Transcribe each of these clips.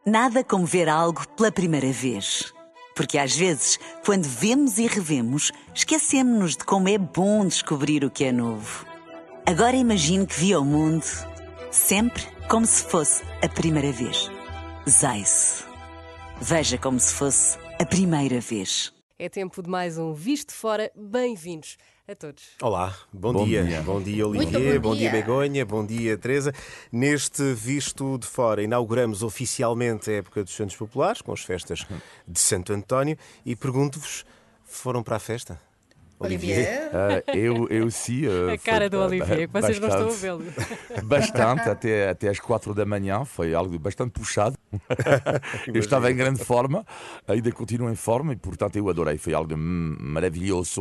Nada como ver algo pela primeira vez. Porque às vezes, quando vemos e revemos, esquecemos-nos de como é bom descobrir o que é novo. Agora imagine que viu o mundo sempre como se fosse a primeira vez. Zais. Veja como se fosse a primeira vez. É tempo de mais um Visto de Fora. Bem-vindos a todos. Olá, bom dia. Bom dia, Olivier. Bom dia, Begonha. Bom dia, Teresa. Neste Visto de Fora inauguramos oficialmente a época dos Santos Populares, com as festas de Santo António, e pergunto-vos, foram para a festa? Olivier? Eu sim. A cara do Olivier, que vocês não estão a vê-lo. Bastante, até às 4 da manhã, foi algo bastante puxado. Eu estava em grande forma, ainda continuo em forma e, portanto, eu adorei. Foi algo maravilhoso.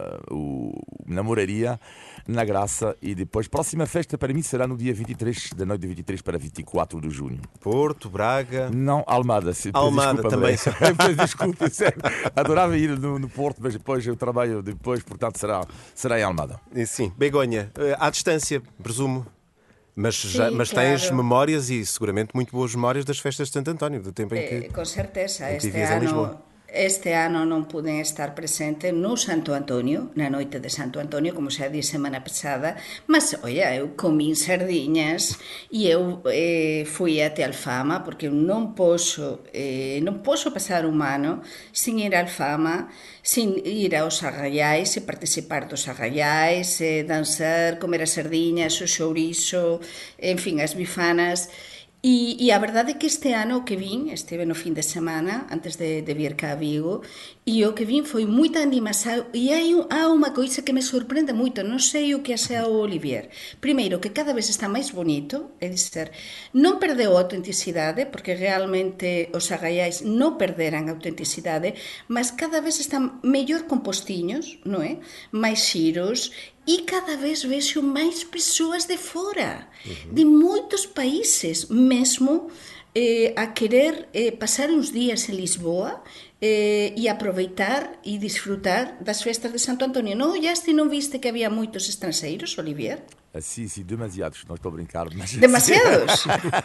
Namoraria na graça e depois, próxima festa para mim será no dia 23, da noite de 23 para 24 de junho. Porto, Braga? Não, Almada. Almada também. Desculpa, sério. Adorava ir no Porto, mas depois eu trabalho depois, portanto será em Almada. Sim, Begonha, à distância, presumo. Mas tens claro. memórias e seguramente muito boas memórias das festas de Santo António, do tempo em que... Com certeza, vivias em Lisboa. Este ano non puden estar presente no Santo Antonio, na noite de Santo Antonio, como xa di semana pasada, mas, oia, eu comín sardiñas e eu fui até Alfama, porque eu non poso pasar un ano sin ir a Alfama, sin ir aos arraiais e participar dos arraiais, danzar, comer as sardiñas, o xourizo, en fin, as bifanas. E a verdade é que este ano o que vin, estive no fin de semana, antes de vir cá a Vigo, e o que vin foi moita animação, e há unha coisa que me sorprende moito, non sei o que xa o Olivier. Primeiro, que cada vez está máis bonito, é dizer, non perdeu a autenticidade, porque realmente os agaiais non perderan a autenticidade, mas cada vez están mellor compostiños, non é? Mais xiros, e cada vez vexo máis persoas de fora, de moitos países, mesmo a querer pasar uns días en Lisboa e aproveitar e disfrutar das festas de Santo António. Non ollaste e non viste que había moitos estranxeiros, Olivier? Sim, demasiados, não estou a brincar. Mas, demasiados?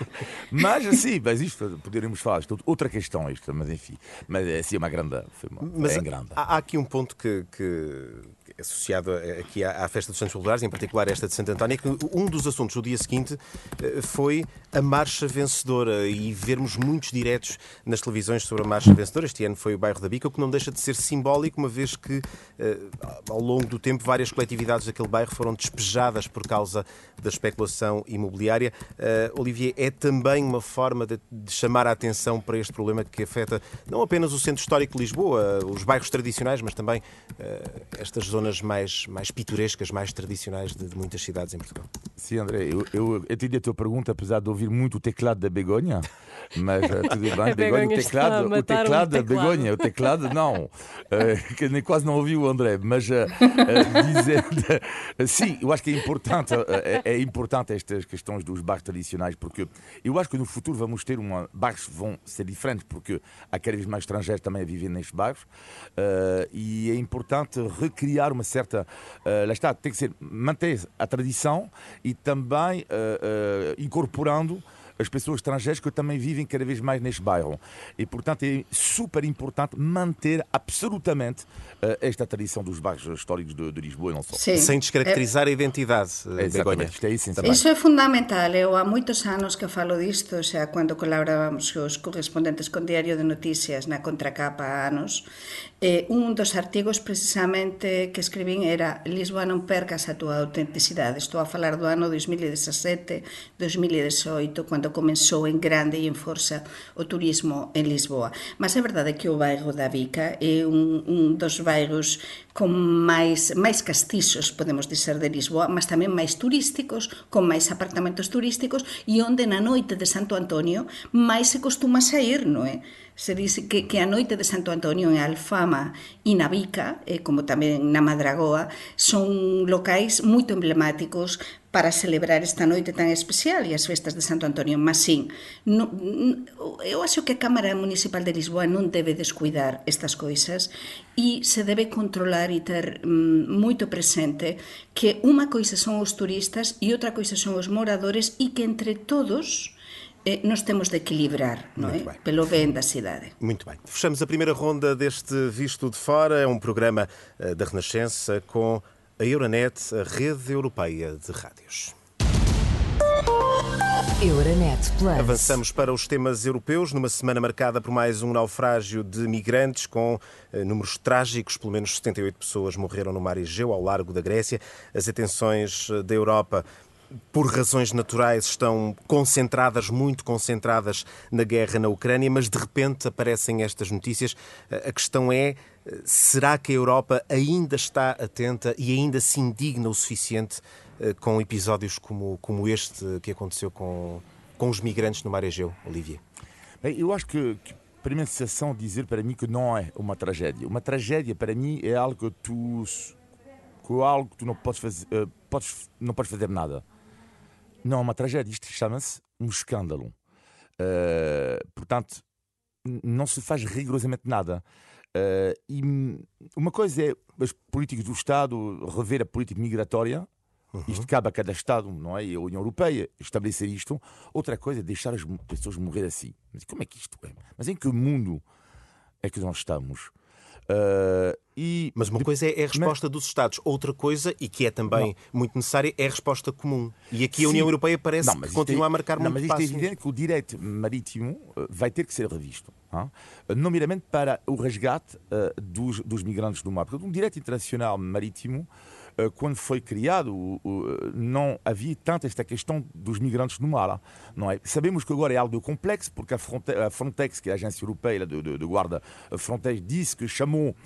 mas isto poderíamos falar, isto, outra questão isto, mas enfim, mas assim é uma grande, mas grande. Há aqui um ponto que associado aqui à festa dos Santos Populares, em particular esta de Santo António, é que um dos assuntos do dia seguinte foi a marcha vencedora e vermos muitos diretos nas televisões sobre a marcha vencedora. Este ano foi o bairro da Bica, o que não deixa de ser simbólico, uma vez que ao longo do tempo várias coletividades daquele bairro foram despejadas por causa da especulação imobiliária. Olivier, é também uma forma de chamar a atenção para este problema que afeta não apenas o centro histórico de Lisboa, os bairros tradicionais, mas também estas zonas mais pitorescas, mais tradicionais de muitas cidades em Portugal. Sim, André, eu entendi a tua pergunta, apesar de ouvir muito o teclado da Begonha, mas tudo bem, Begonha, o teclado da Begonha, o teclado não, que nem quase não ouvi o André, mas dizendo, sim, eu acho que é importante estas questões dos bairros tradicionais, porque eu acho que no futuro vamos ter bairros que vão ser diferentes, porque há cada vez mais estrangeiros também a viver nestes bairros, e é importante recriar uma certa, lá está, tem que ser manter a tradição e também incorporando as pessoas estrangeiras que também vivem cada vez mais neste bairro. E, portanto, é super importante manter absolutamente esta tradição dos bairros históricos de Lisboa e não só. Sim. Sem descaracterizar a identidade, Begonha. Iso é fundamental. Eu há moitos anos que falo disto, xa cando colaborábamos os correspondentes con Diario de Noticias na contracapa há anos, un dos artigos precisamente que escribín era Lisboa non percas a túa autenticidade. Estou a falar do ano 2017, 2018, cando comenzou en grande e en forza o turismo en Lisboa. Mas é verdade que o bairro da Bica é un dos bairros con máis castizos, podemos dizer, de Lisboa, mas tamén máis turísticos, con máis apartamentos turísticos e onde na noite de Santo Antonio máis se costuma sair, non é? Se dice que a noite de Santo Antonio en Alfama e na Bica, como tamén na Madragoa, son locais moito emblemáticos para celebrar esta noite tan especial e as festas de Santo Antonio. Mas sim, eu acho que a Cámara Municipal de Lisboa non debe descuidar estas coisas e se debe controlar e ter moito presente que unha coisa son os turistas e outra coisa son os moradores e que entre todos nós temos de equilibrar, não é? Pelo bem da cidade. Muito bem. Fechamos a primeira ronda deste Visto de Fora. É um programa da Renascença com a Euronet, a rede europeia de rádios. Euronet Plus. Avançamos para os temas europeus, numa semana marcada por mais um naufrágio de migrantes, com números trágicos. Pelo menos 78 pessoas morreram no mar Egeu, ao largo da Grécia. As atenções da Europa, por razões naturais, estão concentradas, muito concentradas na guerra na Ucrânia, mas de repente aparecem estas notícias. A questão é, será que a Europa ainda está atenta e ainda se indigna o suficiente com episódios como este que aconteceu com os migrantes no mar Egeu, Olivier? Bem, eu acho que a primeira sensação de dizer para mim que não é uma tragédia. Uma tragédia para mim é algo que tu não podes fazer, não podes fazer nada. Não é uma tragédia, isto chama-se um escândalo. Portanto, não se faz rigorosamente nada. E uma coisa é as políticas do Estado rever a política migratória. Isto cabe a cada Estado, não é? E a União Europeia estabelecer isto. Outra coisa é deixar as pessoas morrer assim. Mas como é que isto é? Mas em que mundo é que nós estamos? Mas uma coisa é a resposta dos Estados, outra coisa, e que é também muito necessária, é a resposta comum. E aqui a União Europeia parece que continua a marcar muito passos. Mas isto é evidente que o direito marítimo vai ter que ser revisto, nomeadamente para o resgate dos migrantes do mar. Porque um direito internacional marítimo, quando foi criado, não havia tanto esta questão dos migrantes no mar. Não é? Sabemos que agora é algo complexo, porque a Frontex, que é a agência europeia de guarda fronteiras, disse que chamou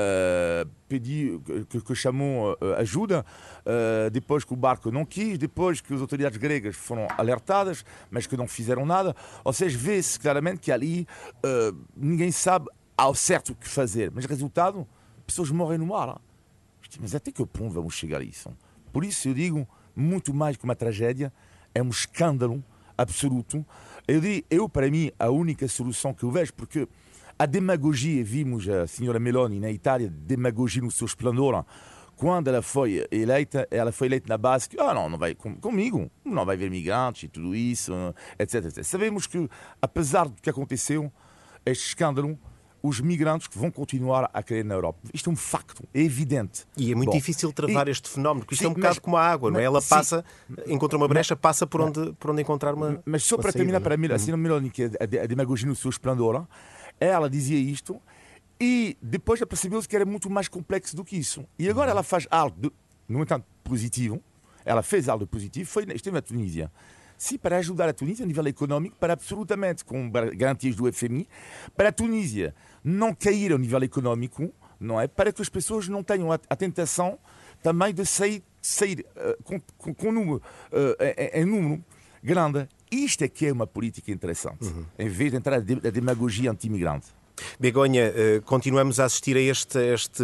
ajuda, depois que o barco não quis, depois que as autoridades gregas foram alertadas, mas que não fizeram nada. Ou seja, vê-se claramente que ali ninguém sabe ao certo o que fazer. Mas resultado, pessoas morrem no mar. Mas até que ponto vamos chegar a isso? Por isso eu digo, muito mais que uma tragédia, é um escândalo absoluto. Para mim, a única solução que eu vejo, porque a demagogia, vimos a senhora Meloni na Itália, demagogia no seu esplendor. Quando ela foi eleita na base que não vai comigo, não vai haver migrantes e tudo isso, etc, etc. Sabemos que, apesar do que aconteceu, este escândalo, os migrantes que vão continuar a cair na Europa. Isto é um facto, é evidente. E é muito difícil travar este fenómeno, porque isto é um bocado como a água, não é? Ela passa, encontra uma brecha, passa por onde encontrar uma. Mas só para terminar, para mim, a senhora Meloni, que é a demagogia no seu esplendor, ela dizia isto e depois percebeu-se que era muito mais complexo do que isso. E agora ela faz algo, no entanto, positivo. Ela fez algo positivo, esteve na Tunísia. Sim, para ajudar a Tunísia a nível económico, para absolutamente, com garantias do FMI, para a Tunísia não cair ao nível económico, não é? Para que as pessoas não tenham a tentação também de sair com número, em número grande. Isto é que é uma política interessante, em vez de entrar a demagogia anti-imigrante. Begonha, continuamos a assistir a este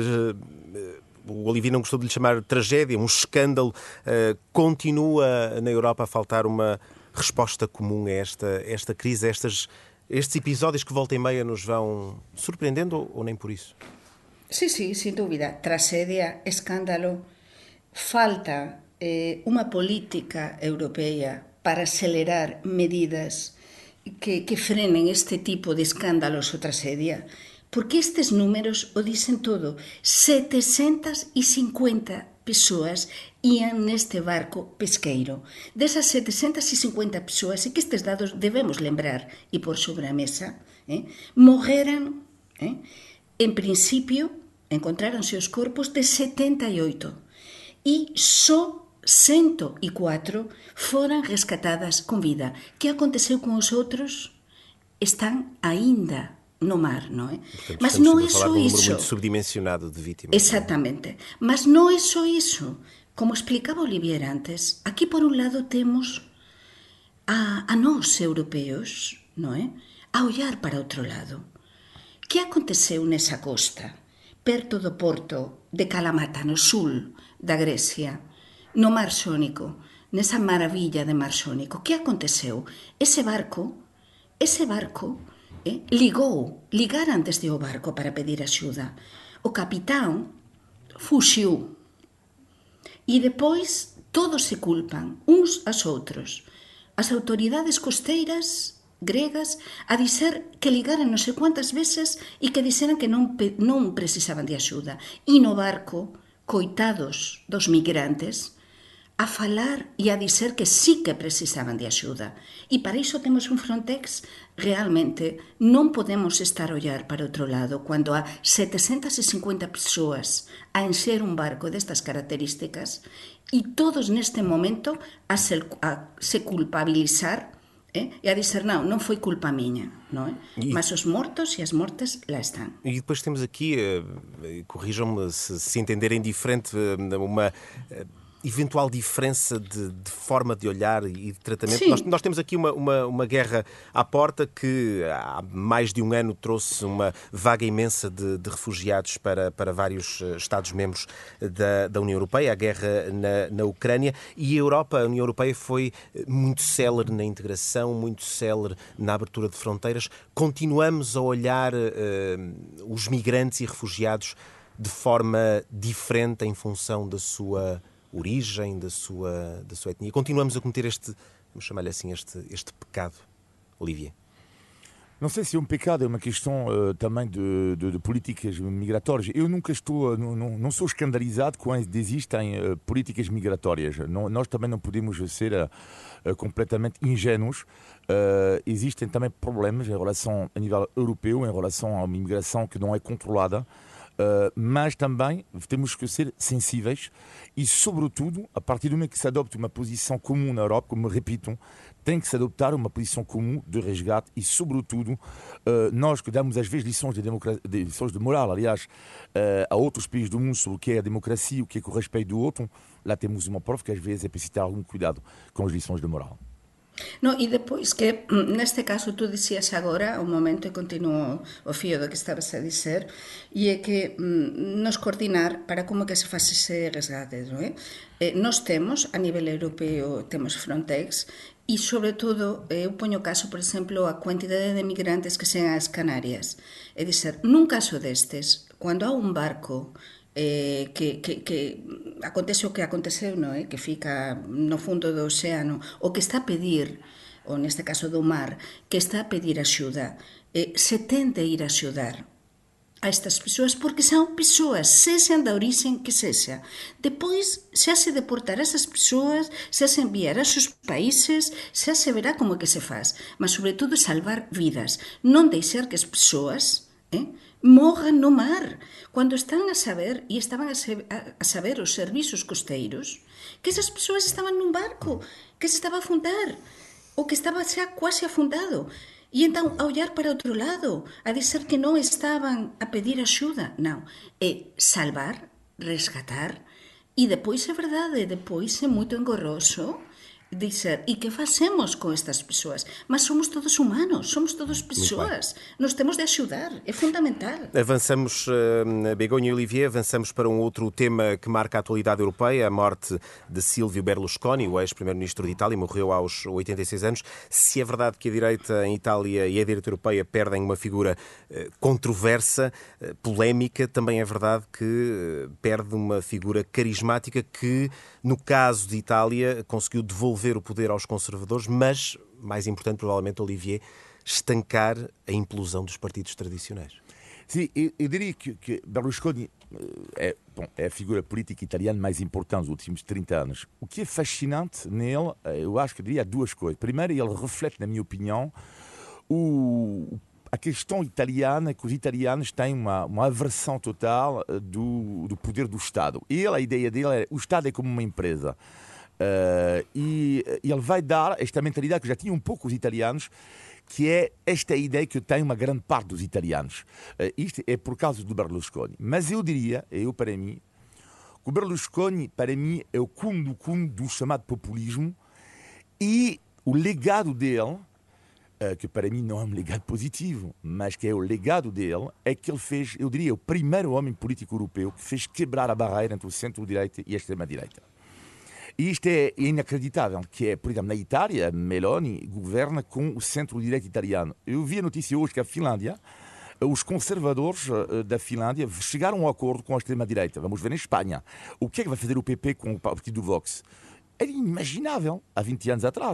o Olivier não gostou de lhe chamar tragédia, um escândalo. Continua na Europa a faltar uma resposta comum a esta crise, a estes episódios que volta e meia nos vão surpreendendo ou nem por isso? Sí, sin dúvida. Tragédia, escándalo. Falta uma política europeia para acelerar medidas que frenem este tipo de escándalos ou tragedia. Porque estes números o dicen todo. 750 persoas ian neste barco pesqueiro. Desas 750 persoas, e que estes dados debemos lembrar e pôr sobre a mesa, morreran, en principio, encontráronse os corpos de 78 e só 104 foran rescatadas con vida. Que aconteceu con os outros? Están aínda no mar, não é? Portanto, mas não é só isso. Muito subdimensionado de vítimas. Exatamente. Mas não é só isso. Como explicaba Olivier antes, aquí por un lado temos a nós europeos, não é? A olhar para outro lado. Que aconteceu nesa costa, perto do porto de Kalamata, no sul da Grecia, no Mar Xónico, nesa maravilla de Mar Xónico? Que aconteceu? Ese barco ligaran desde o barco para pedir axuda. O capitán fuxiu. E depois todos se culpan uns aos outros. as autoridades costeiras gregas a dizer que ligaran non sei quantas veces e que dixeran que non precisaban de axuda. E no barco, coitados dos migrantes, a falar e a dizer que sí que precisaban de axuda. E para iso temos un Frontex. Realmente non podemos estar a ollar para outro lado cando há 750 persoas a encher un barco destas características e todos neste momento a se culpabilizar e a dizer, non foi culpa miña, non é? Mas os mortos e as mortes lá están. E depois temos aqui, corrijam-me se entenderem diferente, uma eventual diferença de forma de olhar e de tratamento. Nós temos aqui uma guerra à porta que há mais de um ano trouxe uma vaga imensa de refugiados para vários Estados-membros da União Europeia, a guerra na Ucrânia, e a União Europeia foi muito célere na integração, muito célere na abertura de fronteiras. Continuamos a olhar os migrantes e refugiados de forma diferente em função da sua origem, da sua etnia. Continuamos a cometer vamos chamar-lhe assim, este pecado, Olivier. Não sei se é um pecado, é uma questão também de políticas migratórias. Eu nunca não sou escandalizado quando existem políticas migratórias. Nós também não podemos ser completamente ingênuos. Existem também problemas a nível europeu, em relação a uma imigração que não é controlada. Mas também temos que ser sensíveis e, sobretudo, a partir do momento que se adopta uma posição comum na Europa, como repito, tem que se adoptar uma posição comum de resgate e, sobretudo, nós que damos às vezes lições de moral, aliás, a outros países do mundo sobre o que é a democracia, o que é o respeito do outro, lá temos uma prova que às vezes é preciso ter algum cuidado com as lições de moral. No, e depois que, neste caso, tu dicías agora, un momento, e continuo o fío do que estabas a dizer, e é que nos coordinar para como que se faz ese resgate, non é? Nos temos, a nivel europeo, temos Frontex, e, sobre todo, eu poño caso, por exemplo, a quantidade de migrantes que sean as Canarias. É dizer, nun caso destes, cando há un barco que acontece o que aconteceu, non é? Que fica no fundo do océano, o que está a pedir, ou neste caso do mar, que está a pedir axuda, se tende a ir a axudar a estas persoas, porque son persoas, sexan da orixen que sexa. Depois, se hace deportar a esas persoas, se hace enviar a seus países, se hace verá como que se faz, mas sobre todo salvar vidas, non deixar que as persoas morran no mar, cando están a saber, e estaban a saber os servizos costeiros, que esas persoas estaban nun barco que se estaba a afundar, ou que estaba xa quase afundado, e entón a ollar para outro lado, a dizer que non estaban a pedir axuda. Non, é salvar, resgatar, e depois é verdade, depois é moito engorroso dizer, e que facemos con estas persoas? Mas somos todos humanos, somos todos persoas. Nos temos de axudar, é fundamental. Avançamos, Begonha e Olivier, avançamos para um outro tema que marca a atualidade europeia, a morte de Silvio Berlusconi, o ex-primeiro-ministro de Itália, morreu aos 86 anos. Se é verdade que a direita em Itália e a direita europeia perdem uma figura controversa, polémica, também é verdade que perde uma figura carismática que, no caso de Itália, conseguiu devolver o poder aos conservadores, mas, mais importante provavelmente, Olivier, estancar a implosão dos partidos tradicionais. Sim, eu diria que Berlusconi é a figura política italiana mais importante dos últimos 30 anos. O que é fascinante nele, eu acho que diria duas coisas. Primeiro, ele reflete, na minha opinião, a questão italiana, que os italianos têm uma aversão total do poder do Estado. A ideia dele é o Estado é como uma empresa. E ele vai dar esta mentalidade que já tinha um pouco os italianos, que é esta ideia que tem uma grande parte dos italianos. Isto é por causa do Berlusconi. Mas eu diria, para mim, que o Berlusconi, para mim, é o cume do chamado populismo, e o legado dele, que para mim não é um legado positivo, mas que é o legado dele, é que ele fez, eu diria, o primeiro homem político europeu que fez quebrar a barreira entre o centro-direita e a extrema-direita. E isto é inacreditável, que é, por exemplo, na Itália, Meloni governa com o centro-direita italiano. Eu vi a notícia hoje que a Finlândia, os conservadores da Finlândia chegaram a um acordo com a extrema-direita. Vamos ver em Espanha. O que é que vai fazer o PP com o partido do Vox? Era inimaginável há 20 anos atrás.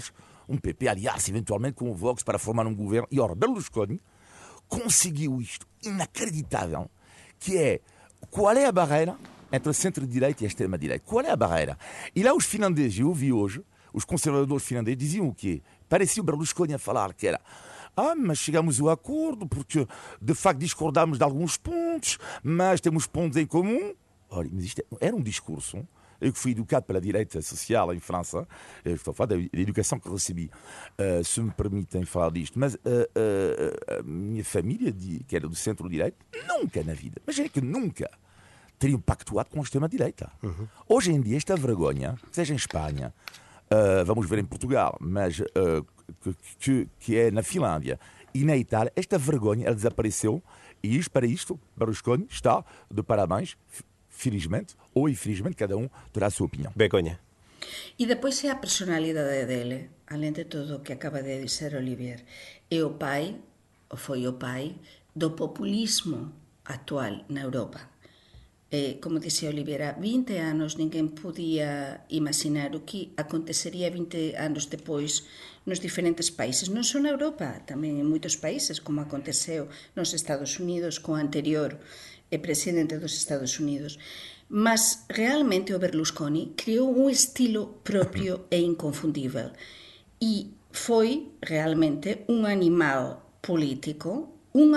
PP aliar-se eventualmente com o Vox para formar um governo. E, ora, Berlusconi conseguiu isto inacreditável, que é qual é a barreira entre a centro-direita e a extrema-direita? Qual é a barreira? E lá os finlandeses, eu ouvi hoje, os conservadores finlandeses diziam o quê? Parecia o Berlusconi a falar que era mas chegamos ao acordo porque de facto discordamos de alguns pontos, mas temos pontos em comum. Olha, mas isto era um discurso. Eu que fui educado pela direita social em França, estou a falar da educação que recebi, se me permitem falar disto, mas a minha família, que era do centro-direita, nunca na vida, mas é que nunca teriam pactuado com a extrema-direita. Hoje em dia, esta vergonha, seja em Espanha, vamos ver em Portugal, mas que é na Finlândia e na Itália, esta vergonha ela desapareceu e para isto Berlusconi está de parabéns, felizmente ou infelizmente, cada um terá a sua opinião. Begonha. E depois é a personalidade dele, além de tudo o que acaba de dizer Olivier, é o pai, ou foi o pai, do populismo atual na Europa. Como dizia Olivier, há 20 anos ninguém podia imaginar o que aconteceria 20 anos depois nos diferentes países, non só na Europa, tamén en moitos países, como aconteceu nos Estados Unidos co anterior presidente dos Estados Unidos. Mas realmente o Berlusconi creou un estilo propio e inconfundível e foi realmente un animal político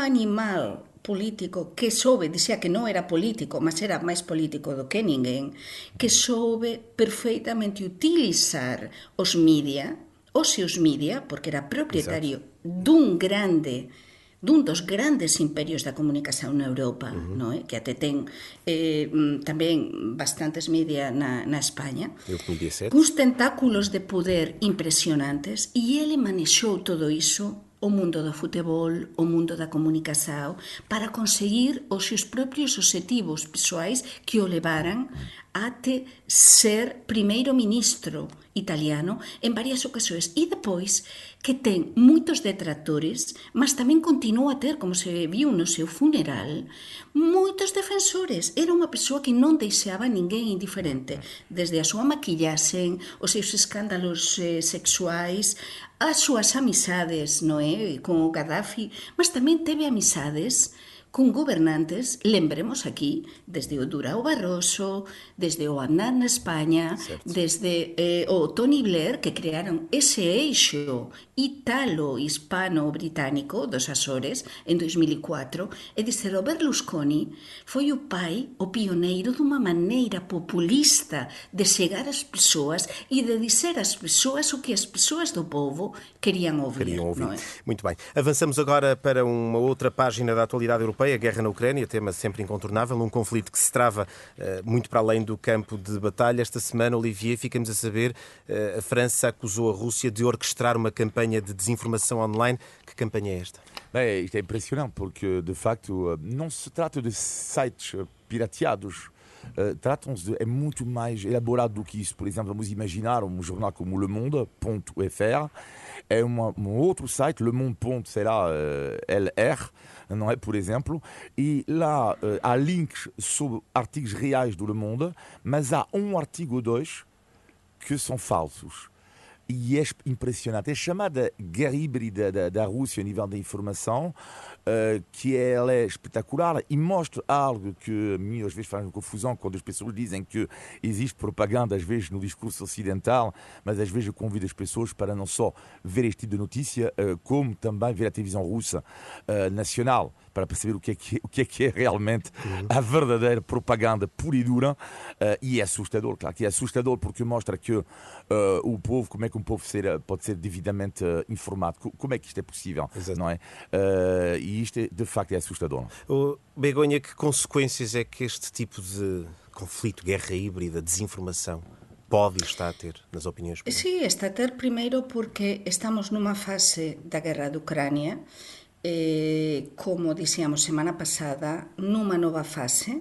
que soube, dicía que non era político, mas era máis político do que ninguén, que soube perfeitamente utilizar os seus media, porque era propietario dun dos grandes imperios da comunicación na Europa, non é? Que até ten tamén bastantes media na España, cuns tentáculos de poder impresionantes, e ele manexou todo iso, o mundo do futebol, o mundo da comunicación, para conseguir os seus propios objetivos pessoais que o levaran até ser primeiro ministro italiano en varias ocasións. E depois que ten moitos detractores, mas tamén continúa a ter, como se viu no seu funeral, moitos defensores. Era unha persoa que non deixaba ninguén indiferente, desde a súa maquillaxe, os seus escándalos sexuais, as súas amizades, non é? Con o Gaddafi, mas tamén teve amizades con gobernantes, lembremos aquí, desde o Durão Barroso, desde o Aznar na España, desde o Tony Blair, que crearon ese eixo italo-hispano-británico dos Açores en 2004, e dizer, o Berlusconi foi o pai, o pioneiro dunha maneira populista de chegar ás persoas e de dizer ás persoas o que as persoas do povo querían ouvir. Não é? Muito bem. Avançamos agora para uma outra página da atualidade europeia, a guerra na Ucrânia, tema sempre incontornável, um conflito que se trava muito para além do campo de batalha. Esta semana, Olivier, ficamos a saber, a França acusou a Rússia de orquestrar uma campanha de desinformação online. Que campanha é esta? Bem, isto é impressionante porque, de facto, não se trata de sites pirateados. Tratam-se é muito mais elaborado do que isso. Por exemplo, vamos imaginar um jornal como Le Monde.fr, é um outro site, lemonde.lr, não é, por exemplo, e lá há links sobre artigos reais do Le Monde, mas há um artigo ou dois que são falsos. E é impressionante. É chamada guerra híbrida da Rússia a nível da informação, que ela é espetacular e mostra algo que a mim às vezes faz confusão quando as pessoas dizem que existe propaganda às vezes no discurso ocidental, mas às vezes eu convido as pessoas para não só ver este tipo de notícia, como também ver a televisão russa nacional, para perceber o que é realmente a verdadeira propaganda pura e dura, e é assustador, claro que é assustador porque mostra que o povo, como é que um povo pode ser devidamente informado, como é que isto é possível, não é? E isto de facto é assustador. Begonha, que consequências é que este tipo de conflito, guerra híbrida, desinformação pode e está a ter nas opiniões públicas? Sí, está a ter primeiro porque estamos numa fase da guerra da Ucrânia, como dixíamos semana pasada, nunha nova fase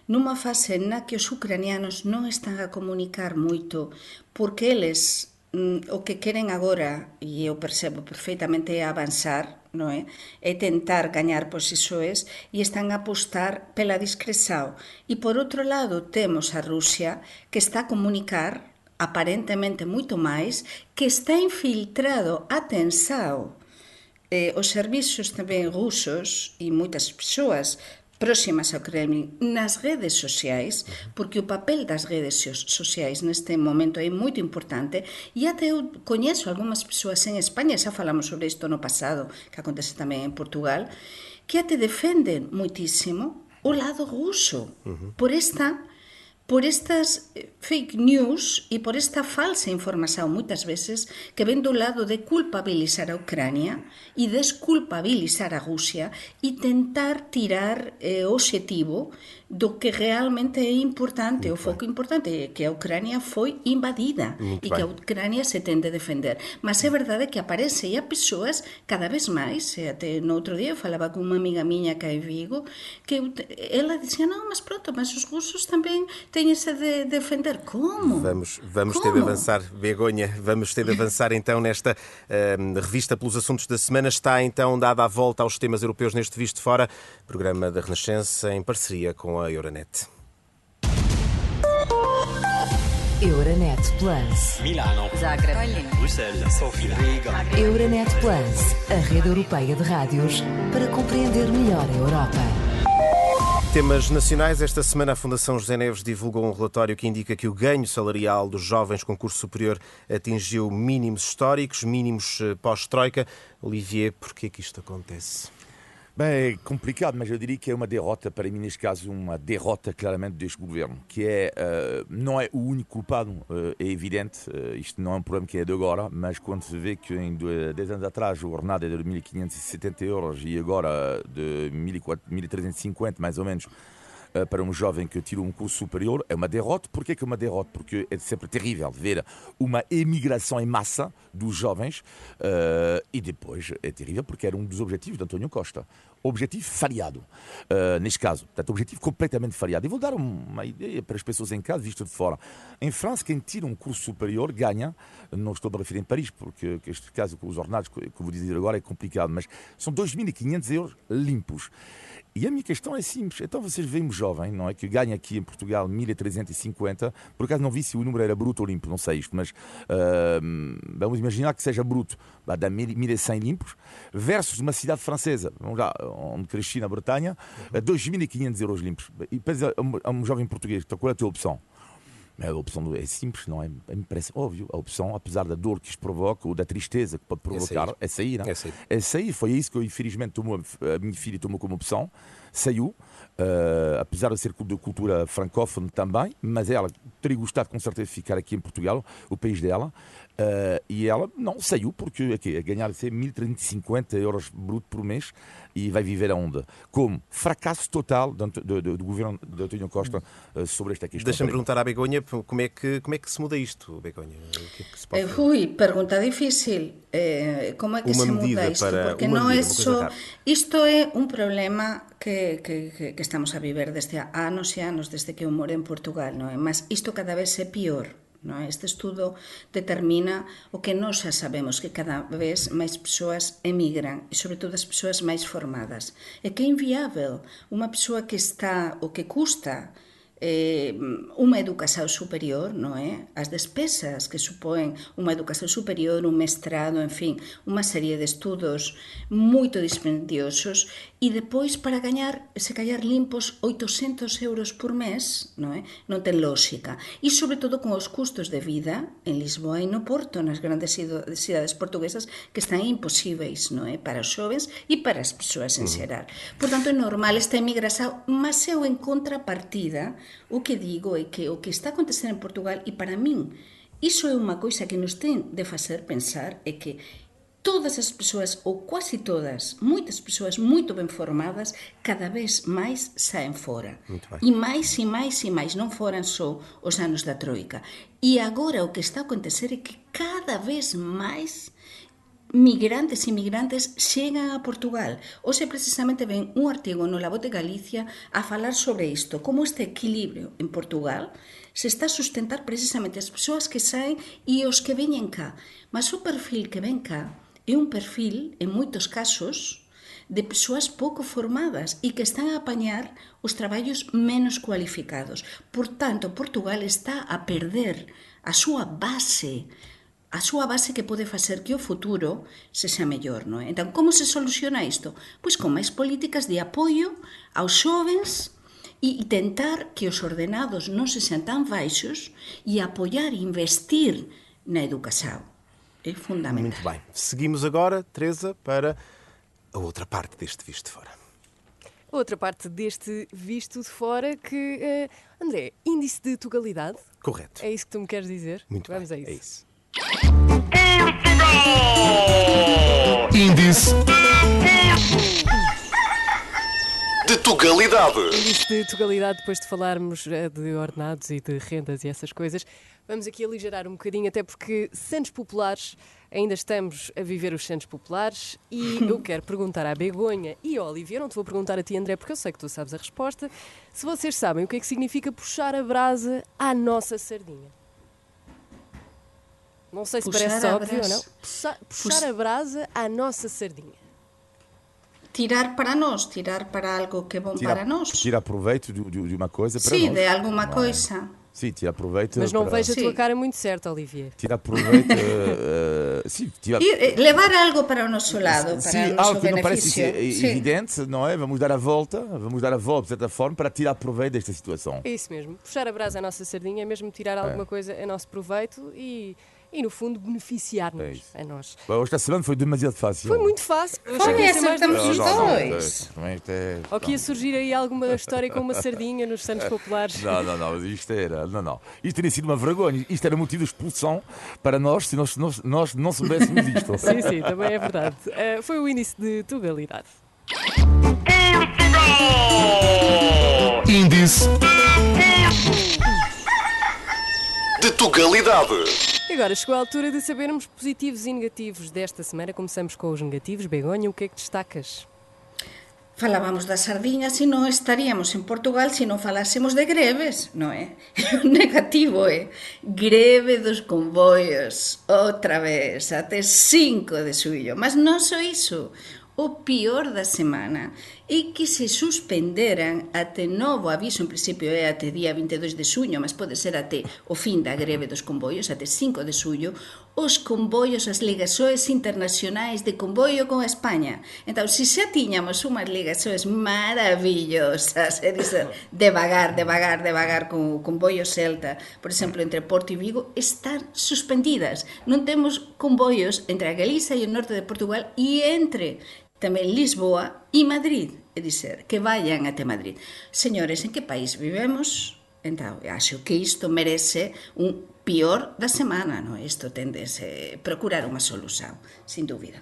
na que os ucranianos non están a comunicar moito porque eles o que queren agora, e eu percebo perfeitamente, é avanzar, non é? É tentar gañar posições e están a apostar pela discreción. E por outro lado temos a Rusia que está a comunicar aparentemente muito mais, que está infiltrado, atenção, os serviços também russos e muitas pessoas próximas ao Kremlin nas redes sociais, porque o papel das redes sociais neste momento é muito importante, e até eu conheço algumas pessoas em Espanha, já falamos sobre isto no passado, que acontece também em Portugal, que até defendem muitíssimo o lado russo, por estas fake news e por esta falsa informação, muitas vezes, que vem do lado de culpabilizar a Ucrânia e desculpabilizar a Rússia e tentar tirar o objetivo do que realmente é importante, o foco importante, que a Ucrânia foi invadida e que a Ucrânia se tende a defender. Mas é verdade que aparece, e há pessoas cada vez mais, até no outro dia eu falava com uma amiga minha cá em Vigo, que ela dizia, não, mas pronto, mas os russos também têm-se de defender. Como? Vamos ter de avançar, Begonha, vamos ter de avançar então nesta revista pelos assuntos da semana. Está então dada a volta aos temas europeus neste Visto Fora, programa da Renascença em parceria com a Euronet. Euronet Plus. Milano. Zagreb. Bruxelas. Sofia. Riga. Euronet Plus, a rede europeia de rádios para compreender melhor a Europa. Temas nacionais. Esta semana a Fundação José Neves divulgou um relatório que indica que o ganho salarial dos jovens com curso superior atingiu mínimos históricos, mínimos pós-Troika. Olivier, porquê que isto acontece? Bem, é complicado, mas eu diria que é uma derrota, para mim, neste caso, uma derrota claramente deste governo, que não é o único culpado, é evidente, isto não é um problema que é de agora, mas quando se vê que em 10 anos atrás o ordenado é de 1.570 euros e agora de 1.350, mais ou menos, para um jovem que tira um curso superior, é uma derrota. Porquê que é uma derrota? Porque é sempre terrível ver uma emigração em massa dos jovens e depois é terrível porque era um dos objetivos de António Costa. Objetivo falhado, neste caso. Portanto, objetivo completamente falhado. E vou dar uma ideia para as pessoas em casa, visto de fora. Em França, quem tira um curso superior ganha, não estou a referir em Paris, porque este caso com os ordenados que vou dizer agora é complicado, mas são 2.500 euros limpos. E a minha questão é simples. Então vocês veem um jovem, não é, que ganha aqui em Portugal 1.350, por acaso não vi se o número era bruto ou limpo, não sei isto, mas vamos imaginar que seja bruto, dá 1.100 limpos, versus uma cidade francesa, vamos lá, onde cresci na Bretanha, 2.500 euros limpos. E depois a um jovem português, então qual é a tua opção? A opção é simples, não é? Me parece óbvio. A opção, apesar da dor que isto provoca ou da tristeza que pode provocar, é sair. Não? É sair. Foi isso que eu, infelizmente, a minha filha tomou como opção. Saiu, apesar de ser de cultura francófone também, mas ela teria gostado com certeza de ficar aqui em Portugal, o país dela, e ela não saiu porque a ganhar 1.350 euros bruto por mês e vai viver aonde? Como? Fracasso total do governo de António Costa sobre esta questão. Deixa-me perguntar à Begonha como é que se muda isto, Begonha? O que é que se pode fazer? Ui, pergunta difícil. Como é que uma se muda isto? Porque não é só... Isto é um problema que estamos a viver desde anos e anos, desde que eu moro en Portugal, non é? Mas isto cada vez é pior. Non é? Este estudo determina o que nós xa sabemos, que cada vez máis persoas emigran, e sobre todo as persoas máis formadas. É que é inviável unha persoa que está, o que custa unha educación superior, non é? As despesas que supón unha educación superior, un mestrado, en fin, unha serie de estudos moito dispendiosos, e depois para gañar, se callar limpos 800 euros por mes, non é? Non ten lógica. E sobre todo con os custos de vida en Lisboa e no Porto, nas grandes cidades portuguesas, que están imposíveis, non é? Para os xovens e para as persoas en xeral. Por tanto, é normal esta emigración, mas eu en contrapartida, o que digo é que o que está acontecendo en Portugal, e para min, iso é unha coisa que nos ten de facer pensar, é que todas as persoas, ou quase todas, moitas persoas moito ben formadas, cada vez máis saen fora. E máis, e máis, e máis, non foran só os anos da Troika. E agora o que está a acontecer é que cada vez máis migrantes e migrantes chegan a Portugal. Hoxe precisamente ven un artigo no La Voz de Galicia a falar sobre isto, como este equilibrio en Portugal se está a sustentar precisamente as persoas que saen e os que veñen cá. Mas o perfil que ven cá é un perfil, en moitos casos, de persoas pouco formadas e que están a apañar os traballos menos cualificados. Por tanto, Portugal está a perder a súa base que pode facer que o futuro se xa mellor, non é? Entón, como se soluciona isto? Pois con máis políticas de apoio aos xovens e tentar que os ordenados non se sean tan baixos e apoiar e investir na educação. É fundamental. Muito bem. Seguimos agora, Teresa, para a outra parte deste Visto de Fora. Outra parte deste Visto de Fora que, André, índice de tugalidade? Correto. É isso que tu me queres dizer? Muito Vamos bem, a isso. Índice de tugalidade. Índice de tugalidade, depois de falarmos de ordenados e de rendas e essas coisas, vamos aqui aligerar um bocadinho, até porque Santos Populares, ainda estamos a viver os Santos Populares e eu quero perguntar à Begonha e ao Olivier, não te vou perguntar a ti, André, porque eu sei que tu sabes a resposta, se vocês sabem o que é que significa puxar a brasa à nossa sardinha. Não sei se Puxar parece a óbvio ou não. brasa. Puxar a brasa à nossa sardinha. Tirar para nós, tirar para algo que é bom para nós. Tira proveito de uma coisa para Sim, nós. de alguma coisa. Sim, tira proveito. Mas não para... vejo a tua Sim. cara muito certa, Olivier. Tira proveito. Sim, tira... Levar algo para o nosso lado, para Sim, o nosso algo que não parece benefício. Sim. evidente, não é? Vamos dar a volta, de certa forma, para tirar proveito desta situação. É isso mesmo. Puxar a brasa à nossa sardinha é mesmo tirar alguma coisa a nosso proveito e no fundo, beneficiar-nos É isso. a nós. Bom, esta semana foi demasiado fácil. Foi muito fácil. Eu achei que Olha, ia ser mais acertamos difícil. os dois. Ou que ia surgir aí alguma história com uma sardinha nos Santos Populares. Não, isto era. Não. Isto teria sido uma vergonha. Isto era motivo de expulsão para nós se nós não soubéssemos isto. Sim, também é verdade. Foi o índice de tugalidade. Índice de tugalidade. E agora chegou a altura de sabermos positivos e negativos desta semana. Começamos com os negativos. Begonha, o que é que destacas? Falábamos das sardiñas e non estaríamos en Portugal se non falásemos de greves, non é? O negativo é greve dos comboios, outra vez, até 5 de xullo. Mas non só iso, o pior da semana é que se suspenderan até novo aviso, en principio é até día 22 de xuño, mas pode ser até o fin da greve dos comboios, até 5 de xullo, os comboios, as ligações internacionais de comboio con España. Entón, se xa tiñamos unhas ligações maravillosas, é dizer, devagar con o comboio Celta, por exemplo, entre Porto e Vigo, están suspendidas. Non temos comboios entre a Galiza e o norte de Portugal e entre tamén Lisboa e Madrid, é dizer, que vayan até Madrid. Señores, en que país vivemos? Entón, acho que isto merece un pior da semana, non? Isto tende-se procurar unha solución, sin dúvida.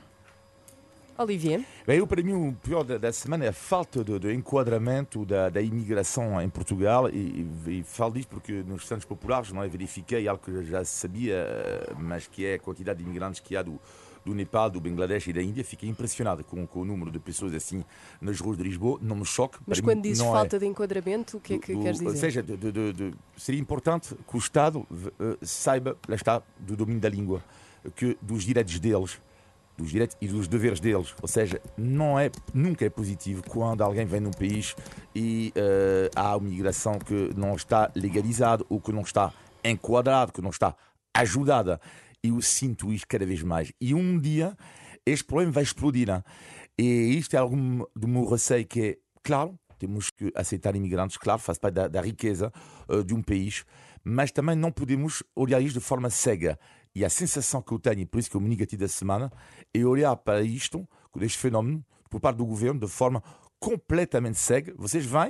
Olivier? Bem, para mim, o pior da semana é a falta de enquadramento da imigração em Portugal e falo disto porque nos Santos Populares não é, verifiquei algo que eu já sabia, mas que é a quantidade de imigrantes que há do Nepal, do Bangladesh e da Índia. Fiquei impressionado com o número de pessoas assim nas ruas de Lisboa, não me choque. Mas quando dizes falta de enquadramento, o que é que queres dizer? Ou seja, seria importante que o Estado saiba, lá está, do domínio da língua, que dos direitos deles, dos direitos e dos deveres deles. Ou seja, nunca é positivo quando alguém vem num país e há uma imigração que não está legalizada ou que não está enquadrada, que não está ajudada. Eu sinto isto cada vez mais. E um dia este problema vai explodir. Hein? E isto é algo do meu receio que é, claro, temos que aceitar imigrantes, claro, faz parte da riqueza de um país, mas também não podemos olhar isto de forma cega. E a sensação que eu tenho, e por isso que é o negativo da semana, é olhar para isto, este fenómeno, por parte do governo, de forma completamente cega. Vocês vêm,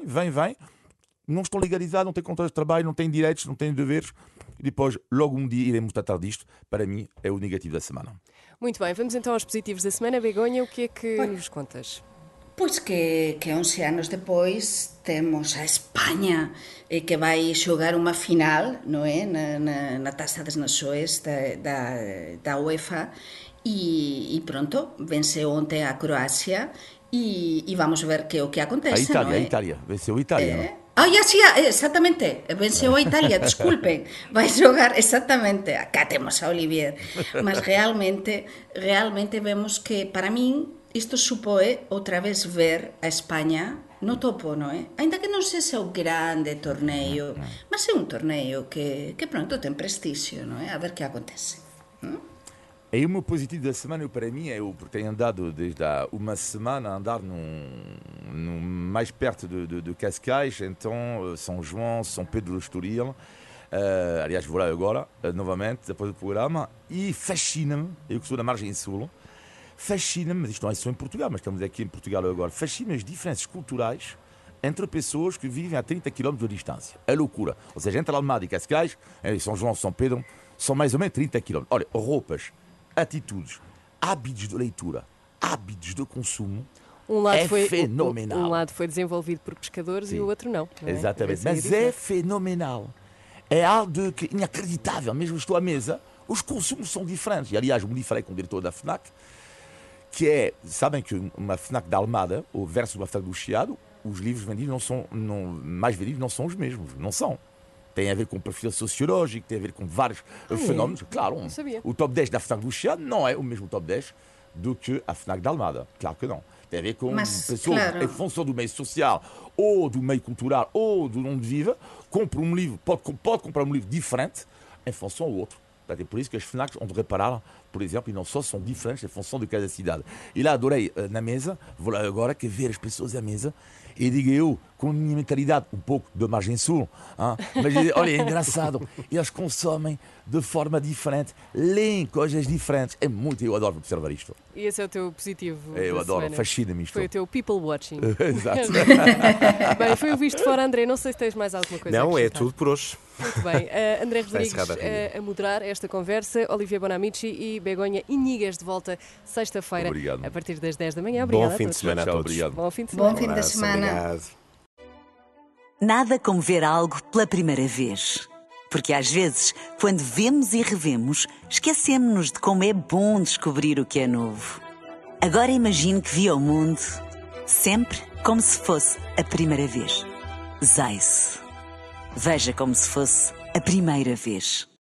não estão legalizados, não têm contrato de trabalho, não têm direitos, não têm deveres. E depois, logo um dia, iremos tratar disto. Para mim, é o negativo da semana. Muito bem, vamos então aos positivos da semana. Begonha, o que é que nos contas? Pois que 11 anos depois temos a España que vai xogar unha final, non é? Na Taça das Nações da UEFA e pronto, venceu ontem a Croácia e vamos ver que o que acontece, a Itália, venceu a Itália, não? Exactamente, venceu a Italia, desculpen, vai xogar exactamente, acá temos a Olivier, mas realmente vemos que para min isto supõe outra vez ver a Espanha no topo, não é? Ainda que não seja o grande torneio, mas é um torneio que pronto, tem prestígio, não é? A ver o que acontece. E o meu positivo da semana, para mim, é porque tenho andado desde há uma semana a andar mais perto de Cascais, então São João, São Pedro do Estoril. Aliás, vou lá agora, novamente, depois do programa, e fascina-me, eu que sou da margem sul, fascina-me, mas isto não é só em Portugal, mas estamos aqui em Portugal agora, fascina-me as diferenças culturais entre pessoas que vivem a 30 km de distância. É loucura. Ou seja, entre Almada e Cascais, São João, São Pedro, são mais ou menos 30 km. Olha, roupas, atitudes, hábitos de leitura, hábitos de consumo, fenomenal. Um lado foi desenvolvido por pescadores e o outro não é? Exatamente, mas é fenomenal. É algo inacreditável. Mesmo estou à mesa, os consumos são diferentes. E, aliás, me falei com o diretor da FNAC, sabem que uma FNAC da Almada, ou versus uma FNAC do Chiado, os livros vendidos mais vendidos não são os mesmos, não são. Tem a ver com o perfil sociológico, tem a ver com vários fenómenos. Claro, o top 10 da FNAC do Chiado não é o mesmo top 10 do que a FNAC da Almada. Claro que não. Tem a ver com pessoas, claro, em função do meio social, ou do meio cultural, ou de onde vive, compra um livro, pode comprar um livro diferente em função ao outro. É por isso que as FNACs, onde repararam, por exemplo, e não só são diferentes em função de cada cidade. E lá adorei na mesa, vou lá agora, que ver as pessoas à mesa, e digo eu, com a minha mentalidade, um pouco da margem sul, mas olha, é engraçado, eles consomem de forma diferente, leem coisas diferentes. É muito, eu adoro observar isto. E esse é o teu positivo? Eu adoro, fascina-me isto. Foi o teu people watching. Exato. Bem, foi o Visto Fora, André. Não sei se tens mais alguma coisa a Não, acrescentar. é tudo por hoje. Muito bem. André Rodrigues a moderar esta conversa, Olivia Bonamici e Begonha Inigas de volta sexta-feira, Obrigado. A partir das 10 da manhã. Obrigada. Bom fim de semana a todos. Obrigado. Bom fim de semana. Bom fim de semana. Obrigado. Nada como ver algo pela primeira vez. Porque às vezes, quando vemos e revemos, esquecemos-nos de como é bom descobrir o que é novo. Agora imagine que viu o mundo sempre como se fosse a primeira vez. Zais. Veja como se fosse a primeira vez.